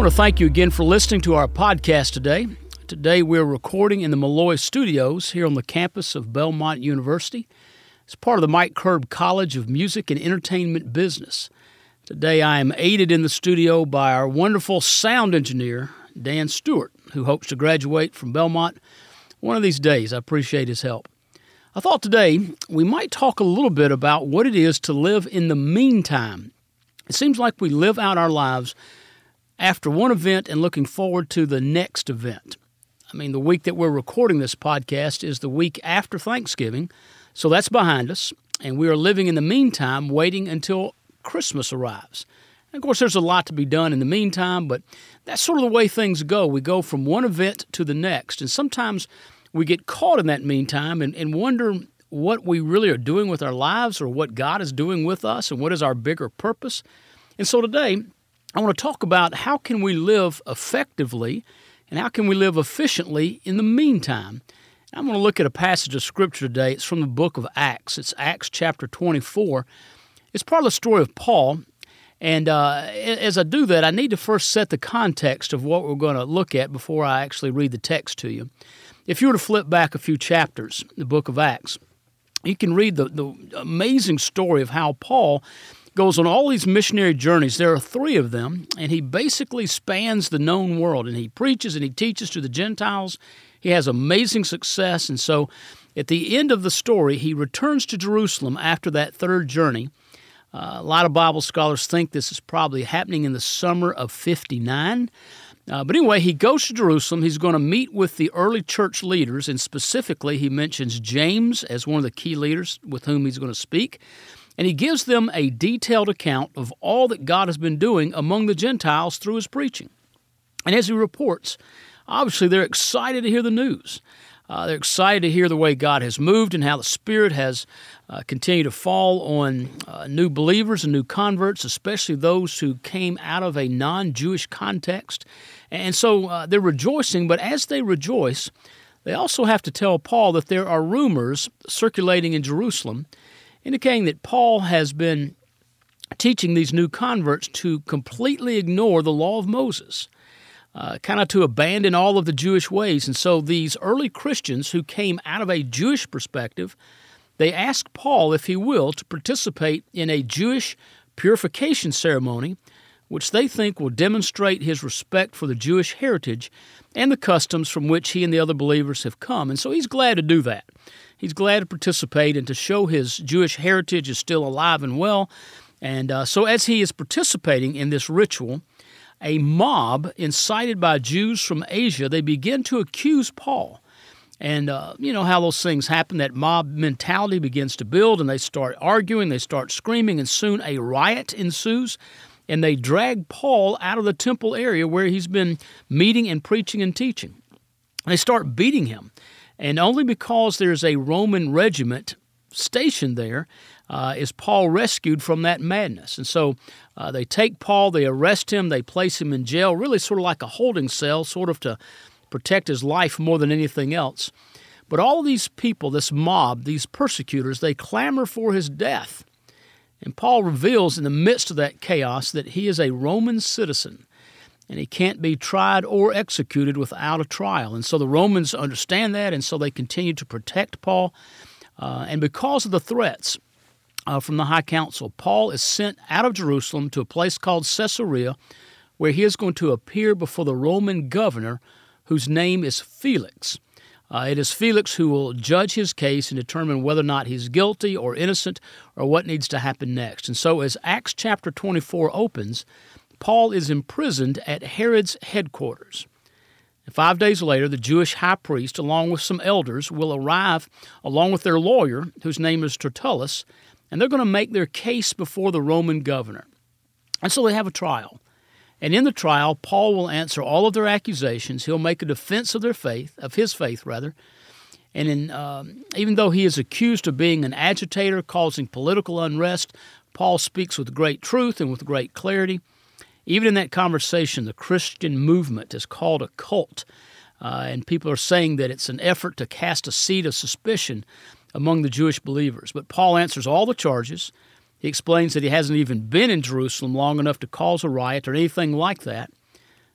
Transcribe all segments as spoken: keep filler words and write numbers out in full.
want to thank you again for listening to our podcast today. Today we're recording in the Malloy Studios here on the campus of Belmont University. It's part of the Mike Curb College of Music and Entertainment Business. Today I am aided in the studio by our wonderful sound engineer, Dan Stewart, who hopes to graduate from Belmont one of these days. I appreciate his help. I thought today we might talk a little bit about what it is to live in the meantime. It seems like we live out our lives after one event and looking forward to the next event. I mean, the week that we're recording this podcast is the week after Thanksgiving, so that's behind us, and we are living in the meantime, waiting until Christmas arrives. And of course, there's a lot to be done in the meantime, but that's sort of the way things go. We go from one event to the next, and sometimes we get caught in that meantime and, and wonder what we really are doing with our lives or what God is doing with us and what is our bigger purpose. And so today, I want to talk about how can we live effectively and how can we live efficiently in the meantime. I'm going to look at a passage of Scripture today. It's from the book of Acts. It's Acts chapter twenty-four. It's part of the story of Paul. And uh, as I do that, I need to first set the context of what we're going to look at before I actually read the text to you. If you were to flip back a few chapters, the book of Acts, you can read the, the amazing story of how Paul goes on all these missionary journeys. There are three of them, and he basically spans the known world, and he preaches and he teaches to the Gentiles. He has amazing success, and so at the end of the story, he returns to Jerusalem after that third journey. Uh, a lot of Bible scholars think this is probably happening in the summer of fifty-nine. Uh, but anyway, he goes to Jerusalem. He's going to meet with the early church leaders, and specifically he mentions James as one of the key leaders with whom he's going to speak. And he gives them a detailed account of all that God has been doing among the Gentiles through his preaching. And as he reports, obviously they're excited to hear the news. Uh, they're excited to hear the way God has moved and how the Spirit has uh, continued to fall on uh, new believers and new converts, especially those who came out of a non-Jewish context. And so uh, they're rejoicing, but as they rejoice, they also have to tell Paul that there are rumors circulating in Jerusalem indicating that Paul has been teaching these new converts to completely ignore the law of Moses, uh, kind of to abandon all of the Jewish ways. And so these early Christians who came out of a Jewish perspective, they ask Paul, if he will, to participate in a Jewish purification ceremony, which they think will demonstrate his respect for the Jewish heritage and the customs from which he and the other believers have come. And so he's glad to do that. He's glad to participate and to show his Jewish heritage is still alive and well. And uh, so as he is participating in this ritual, a mob incited by Jews from Asia, they begin to accuse Paul. And uh, you know how those things happen. That mob mentality begins to build, and they start arguing, they start screaming, and soon a riot ensues. And they drag Paul out of the temple area where he's been meeting and preaching and teaching. They start beating him. And only because there's a Roman regiment stationed there uh, is Paul rescued from that madness. And so uh, they take Paul, they arrest him, they place him in jail, really sort of like a holding cell, sort of to protect his life more than anything else. But all these people, this mob, these persecutors, they clamor for his death. And Paul reveals in the midst of that chaos that he is a Roman citizen, and he can't be tried or executed without a trial. And so the Romans understand that, and so they continue to protect Paul. Uh, and because of the threats uh, from the high council, Paul is sent out of Jerusalem to a place called Caesarea, where he is going to appear before the Roman governor, whose name is Felix. Uh, it is Felix who will judge his case and determine whether or not he's guilty or innocent or what needs to happen next. And so as Acts chapter twenty-four opens, Paul is imprisoned at Herod's headquarters. And five days later, the Jewish high priest, along with some elders, will arrive along with their lawyer, whose name is Tertullus, and they're going to make their case before the Roman governor. And so they have a trial. And in the trial, Paul will answer all of their accusations. He'll make a defense of their faith, of his faith, rather. And in, um, even though he is accused of being an agitator, causing political unrest, Paul speaks with great truth and with great clarity. Even in that conversation, the Christian movement is called a cult, uh, and people are saying that it's an effort to cast a seed of suspicion among the Jewish believers. But Paul answers all the charges. He explains that he hasn't even been in Jerusalem long enough to cause a riot or anything like that.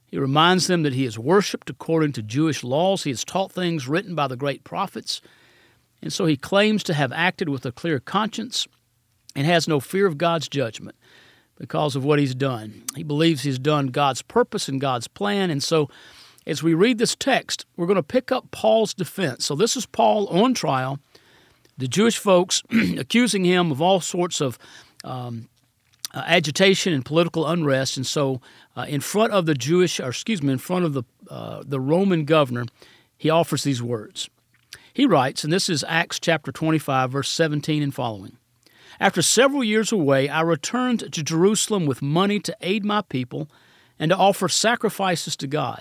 He reminds them that he is worshipped according to Jewish laws. He has taught things written by the great prophets. And so he claims to have acted with a clear conscience and has no fear of God's judgment because of what he's done. He believes he's done God's purpose and God's plan. And so as we read this text, we're going to pick up Paul's defense. So this is Paul on trial, the Jewish folks accusing him of all sorts of um, uh, agitation and political unrest. And so uh, in front of the Jewish, or excuse me, in front of the uh, the Roman governor, he offers these words. He writes, and this is Acts chapter twenty-five, verse seventeen and following. After several years away, I returned to Jerusalem with money to aid my people and to offer sacrifices to God.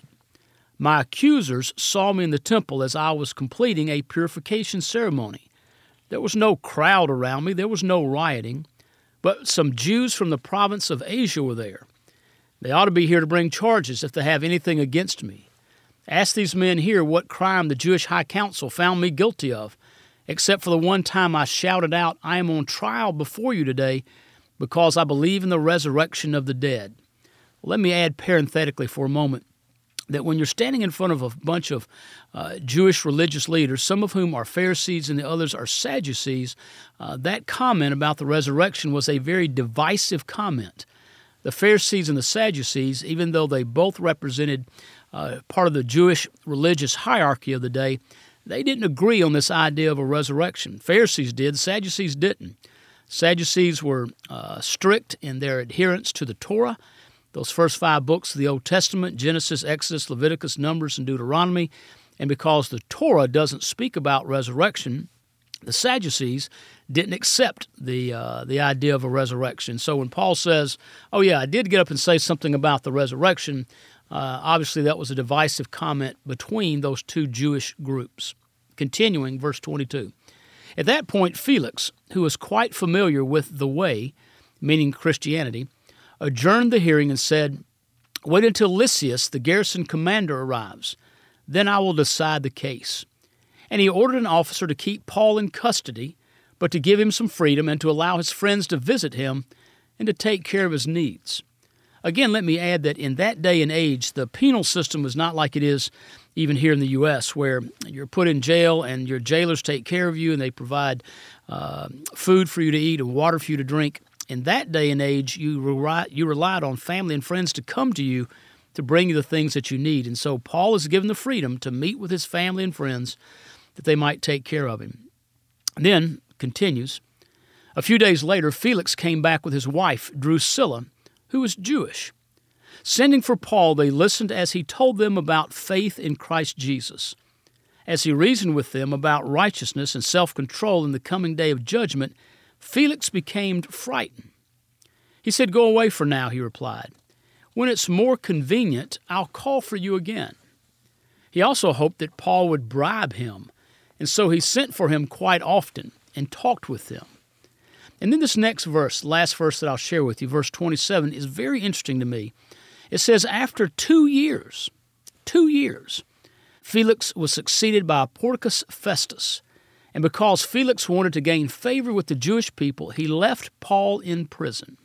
My accusers saw me in the temple as I was completing a purification ceremony. There was no crowd around me, there was no rioting, but some Jews from the province of Asia were there. They ought to be here to bring charges if they have anything against me. Ask these men here what crime the Jewish High Council found me guilty of, except for the one time I shouted out, I am on trial before you today because I believe in the resurrection of the dead. Well, let me add parenthetically for a moment that when you're standing in front of a bunch of uh, Jewish religious leaders, some of whom are Pharisees and the others are Sadducees, uh, that comment about the resurrection was a very divisive comment. The Pharisees and the Sadducees, even though they both represented uh, part of the Jewish religious hierarchy of the day, they didn't agree on this idea of a resurrection. Pharisees did, Sadducees didn't. Sadducees were uh, strict in their adherence to the Torah, those first five books of the Old Testament, Genesis, Exodus, Leviticus, Numbers, and Deuteronomy. And because the Torah doesn't speak about resurrection, the Sadducees didn't accept the uh, the idea of a resurrection. So when Paul says, oh yeah, I did get up and say something about the resurrection, uh, obviously that was a divisive comment between those two Jewish groups. Continuing, verse twenty-two. At that point, Felix, who was quite familiar with the way, meaning Christianity, adjourned the hearing and said, wait until Lysias, the garrison commander, arrives. Then I will decide the case. And he ordered an officer to keep Paul in custody, but to give him some freedom and to allow his friends to visit him and to take care of his needs. Again, let me add that in that day and age, the penal system was not like it is even here in the U S, where you're put in jail and your jailers take care of you and they provide uh, food for you to eat and water for you to drink. In that day and age, you, re- you relied on family and friends to come to you to bring you the things that you need. And so Paul is given the freedom to meet with his family and friends that they might take care of him. And then, continues, a few days later, Felix came back with his wife, Drusilla, who was Jewish. Sending for Paul, they listened as he told them about faith in Christ Jesus. As he reasoned with them about righteousness and self-control in the coming day of judgment, Felix became frightened. He said, go away for now, he replied. When it's more convenient, I'll call for you again. He also hoped that Paul would bribe him, and so he sent for him quite often and talked with them. And then this next verse, last verse that I'll share with you, verse twenty-seven, is very interesting to me. It says, after two years, two years, Felix was succeeded by Porcius Festus. And because Felix wanted to gain favor with the Jewish people, he left Paul in prison.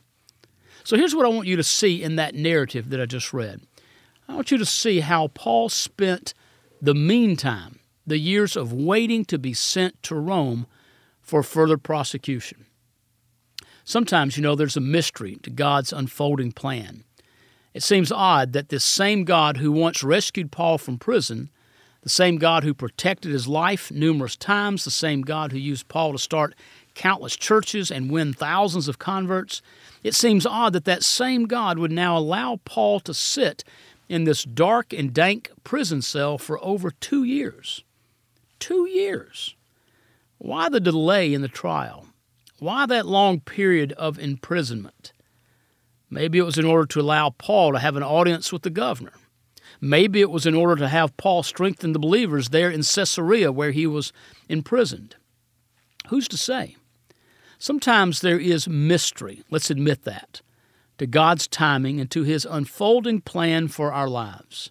So here's what I want you to see in that narrative that I just read. I want you to see how Paul spent the meantime, the years of waiting to be sent to Rome for further prosecution. Sometimes, you know, there's a mystery to God's unfolding plan. It seems odd that this same God who once rescued Paul from prison, the same God who protected his life numerous times, the same God who used Paul to start countless churches and win thousands of converts, it seems odd that that same God would now allow Paul to sit in this dark and dank prison cell for over two years. Two years. Why the delay in the trial? Why that long period of imprisonment? Maybe it was in order to allow Paul to have an audience with the governor. Maybe it was in order to have Paul strengthen the believers there in Caesarea where he was imprisoned. Who's to say? Sometimes there is mystery, let's admit that, to God's timing and to His unfolding plan for our lives.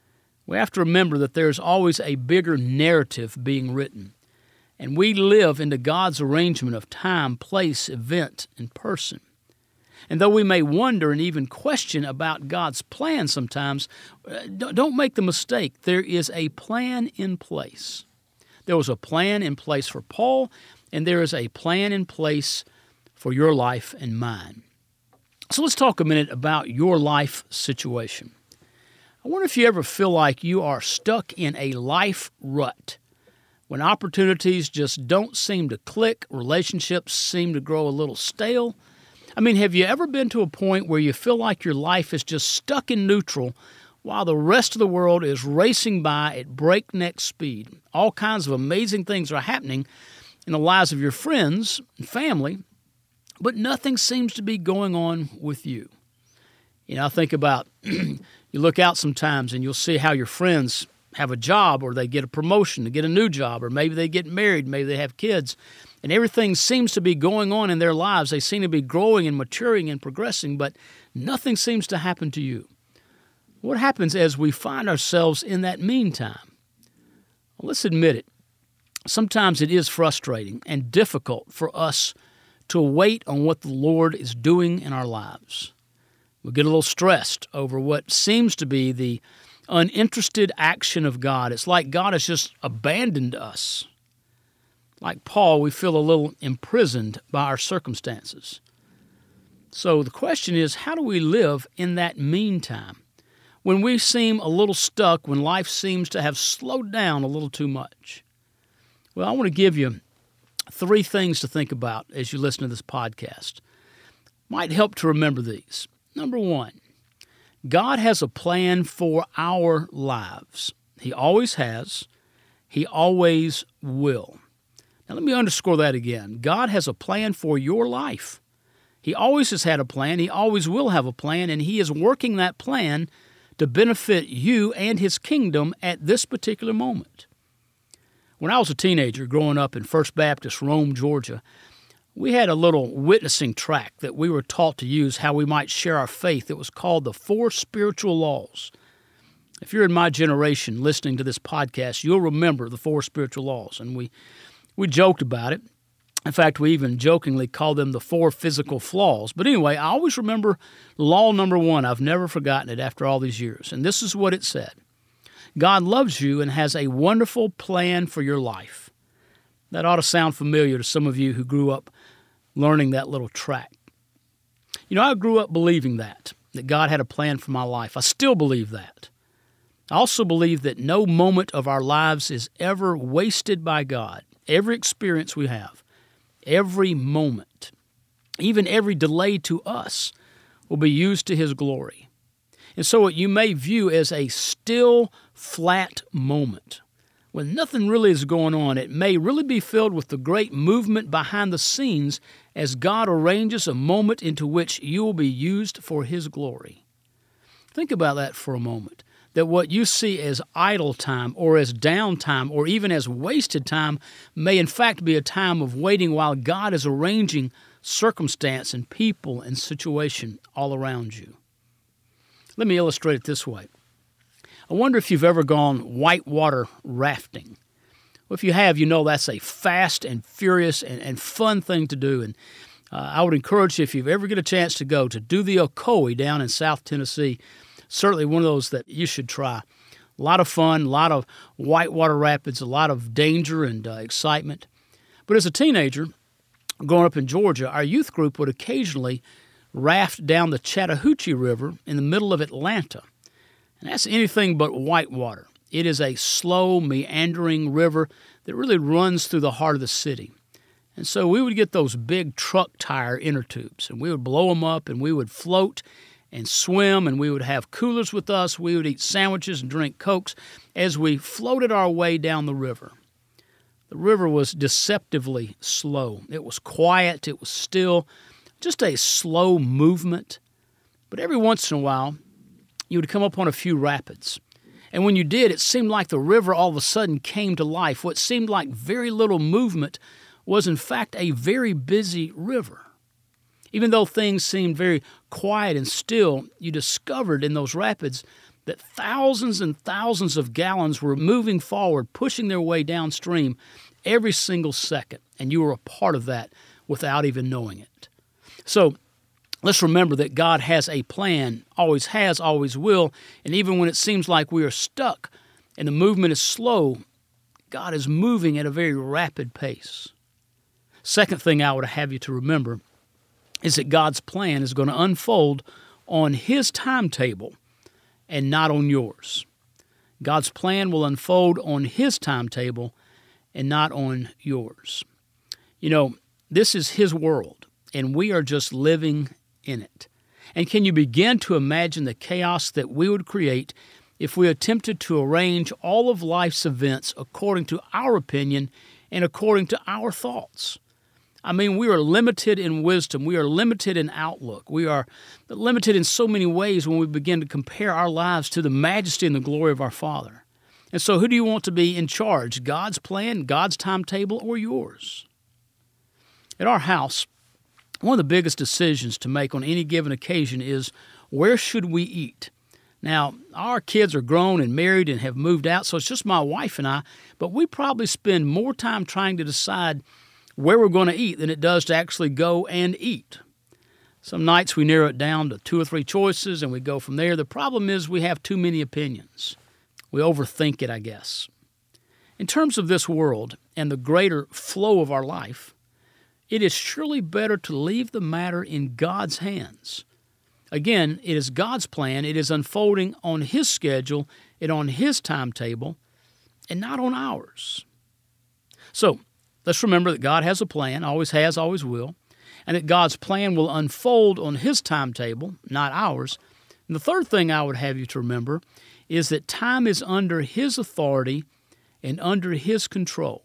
We have to remember that there's always a bigger narrative being written, and we live into God's arrangement of time, place, event, and person. And though we may wonder and even question about God's plan sometimes, don't make the mistake. There is a plan in place. There was a plan in place for Paul, and there is a plan in place for your life and mine. So let's talk a minute about your life situation. I wonder if you ever feel like you are stuck in a life rut, when opportunities just don't seem to click, relationships seem to grow a little stale. I mean, have you ever been to a point where you feel like your life is just stuck in neutral while the rest of the world is racing by at breakneck speed? All kinds of amazing things are happening in the lives of your friends and family, but nothing seems to be going on with you. You know, I think about, you look out sometimes and you'll see how your friends have a job, or they get a promotion to get a new job, or maybe they get married, maybe they have kids, and everything seems to be going on in their lives. They seem to be growing and maturing and progressing, but nothing seems to happen to you. What happens as we find ourselves in that meantime? Well, let's admit it. Sometimes it is frustrating and difficult for us to wait on what the Lord is doing in our lives. We get a little stressed over what seems to be the uninterested action of God. It's like God has just abandoned us. Like Paul, we feel a little imprisoned by our circumstances. So the question is, how do we live in that meantime? When we seem a little stuck, when life seems to have slowed down a little too much? Well, I want to give you three things to think about as you listen to this podcast. Might help to remember these. Number one, God has a plan for our lives. He always has. He always will. Now, let me underscore that again. God has a plan for your life. He always has had a plan. He always will have a plan, and He is working that plan to benefit you and His kingdom at this particular moment. When I was a teenager growing up in First Baptist, Rome, Georgia, we had a little witnessing tract that we were taught to use how we might share our faith. It was called the Four Spiritual Laws. If you're in my generation listening to this podcast, you'll remember the Four Spiritual Laws, and we, we joked about it. In fact, we even jokingly called them the Four Physical Flaws. But anyway, I always remember law number one. I've never forgotten it after all these years, and this is what it said. God loves you and has a wonderful plan for your life. That ought to sound familiar to some of you who grew up learning that little tract. You know, I grew up believing that, that God had a plan for my life. I still believe that. I also believe that no moment of our lives is ever wasted by God. Every experience we have, every moment, even every delay to us, will be used to His glory. And so what you may view as a still, flat moment, when nothing really is going on, it may really be filled with the great movement behind the scenes as God arranges a moment into which you will be used for His glory. Think about that for a moment, that what you see as idle time or as downtime or even as wasted time may in fact be a time of waiting while God is arranging circumstance and people and situation all around you. Let me illustrate it this way. I wonder if you've ever gone whitewater rafting. Well, if you have, you know that's a fast and furious and, and fun thing to do. And uh, I would encourage you, if you ever get a chance to go, to do the Ocoee down in South Tennessee. Certainly one of those that you should try. A lot of fun, a lot of whitewater rapids, a lot of danger and uh, excitement. But as a teenager, growing up in Georgia, our youth group would occasionally raft down the Chattahoochee River in the middle of Atlanta. And that's anything but whitewater. It is a slow, meandering river that really runs through the heart of the city. And so we would get those big truck tire inner tubes, and we would blow them up, and we would float and swim, and we would have coolers with us. We would eat sandwiches and drink Cokes as we floated our way down the river. The river was deceptively slow. It was quiet. It was still, just a slow movement. But every once in a while, you would come upon a few rapids. And when you did, it seemed like the river all of a sudden came to life. What seemed like very little movement was in fact a very busy river. Even though things seemed very quiet and still, you discovered in those rapids that thousands and thousands of gallons were moving forward, pushing their way downstream every single second. And you were a part of that without even knowing it. So Let's remember that God has a plan, always has, always will, and even when it seems like we are stuck and the movement is slow, God is moving at a very rapid pace. Second thing I would have you to remember is that God's plan is going to unfold on His timetable and not on yours. God's plan will unfold on His timetable and not on yours. You know, this is His world, and we are just living in it. And can you begin to imagine the chaos that we would create if we attempted to arrange all of life's events according to our opinion and according to our thoughts? I mean, we are limited in wisdom. We are limited in outlook. We are limited in so many ways when we begin to compare our lives to the majesty and the glory of our Father. And so who do you want to be in charge? God's plan, God's timetable, or yours? At our house, one of the biggest decisions to make on any given occasion is, where should we eat? Now, our kids are grown and married and have moved out, so it's just my wife and I, but we probably spend more time trying to decide where we're going to eat than it does to actually go and eat. Some nights we narrow it down to two or three choices and we go from there. The problem is we have too many opinions. We overthink it, I guess. In terms of this world and the greater flow of our life, it is surely better to leave the matter in God's hands. Again, it is God's plan. It is unfolding on His schedule and on His timetable and not on ours. So, let's remember that God has a plan, always has, always will, and that God's plan will unfold on His timetable, not ours. And the third thing I would have you to remember is that time is under His authority and under His control.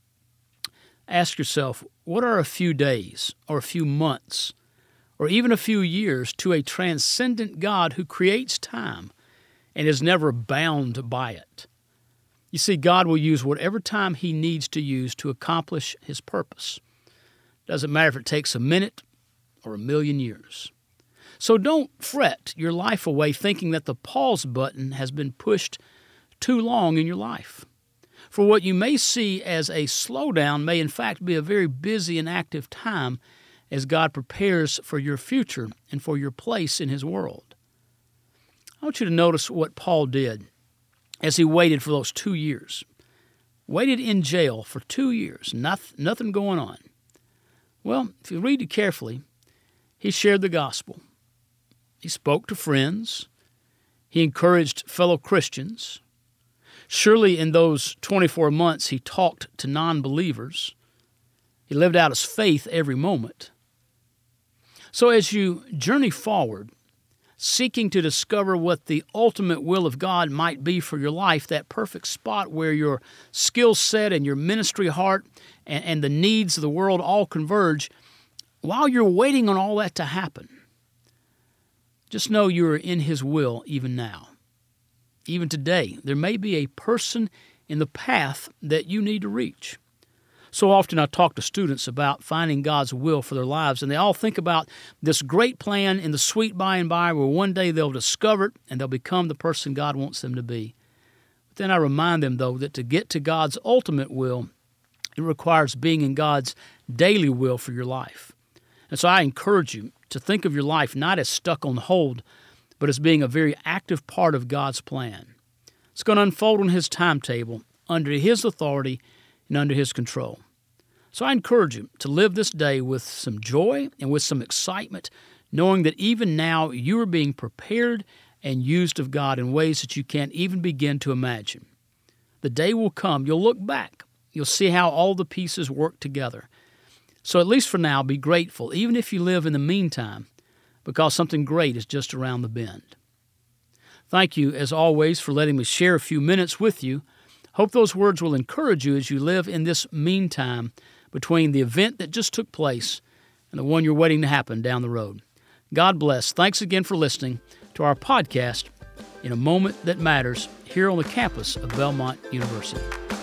Ask yourself, what are a few days or a few months or even a few years to a transcendent God who creates time and is never bound by it? You see, God will use whatever time He needs to use to accomplish His purpose. Doesn't matter if it takes a minute or a million years. So don't fret your life away thinking that the pause button has been pushed too long in your life. For what you may see as a slowdown may in fact be a very busy and active time as God prepares for your future and for your place in His world. I want you to notice what Paul did as he waited for those two years. Waited in jail for two years, nothing, nothing going on. Well, if you read it carefully, he shared the gospel. He spoke to friends. He encouraged fellow Christians. Surely in those twenty-four months he talked to non-believers. He lived out his faith every moment. So as you journey forward, seeking to discover what the ultimate will of God might be for your life, that perfect spot where your skill set and your ministry heart and, and the needs of the world all converge, while you're waiting on all that to happen, just know you are in His will even now. Even today, there may be a person in the path that you need to reach. So often I talk to students about finding God's will for their lives, and they all think about this great plan in the sweet by and by where one day they'll discover it and they'll become the person God wants them to be. But then I remind them, though, that to get to God's ultimate will, it requires being in God's daily will for your life. And so I encourage you to think of your life not as stuck on hold, but as being a very active part of God's plan. It's going to unfold on His timetable, under His authority, and under His control. So I encourage you to live this day with some joy and with some excitement, knowing that even now you are being prepared and used of God in ways that you can't even begin to imagine. The day will come, you'll look back, you'll see how all the pieces work together. So at least for now, be grateful, even if you live in the meantime, because something great is just around the bend. Thank you, as always, for letting me share a few minutes with you. Hope those words will encourage you as you live in this meantime between the event that just took place and the one you're waiting to happen down the road. God bless. Thanks again for listening to our podcast, In a Moment That Matters, here on the campus of Belmont University.